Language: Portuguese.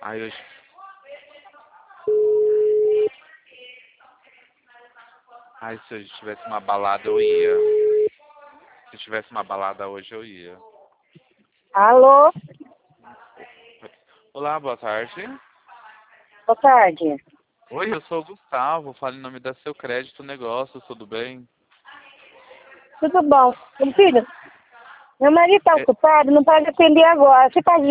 Ai, hoje... Ai, se hoje tivesse uma balada, eu ia. Se tivesse uma balada hoje, eu ia. Alô? Olá, boa tarde. Boa tarde. Oi, eu sou o Gustavo. Falo em nome da Seu Crédito Negócios, tudo bem? Tudo bom? Meu filho, meu marido tá ocupado, não pode atender agora. Você pode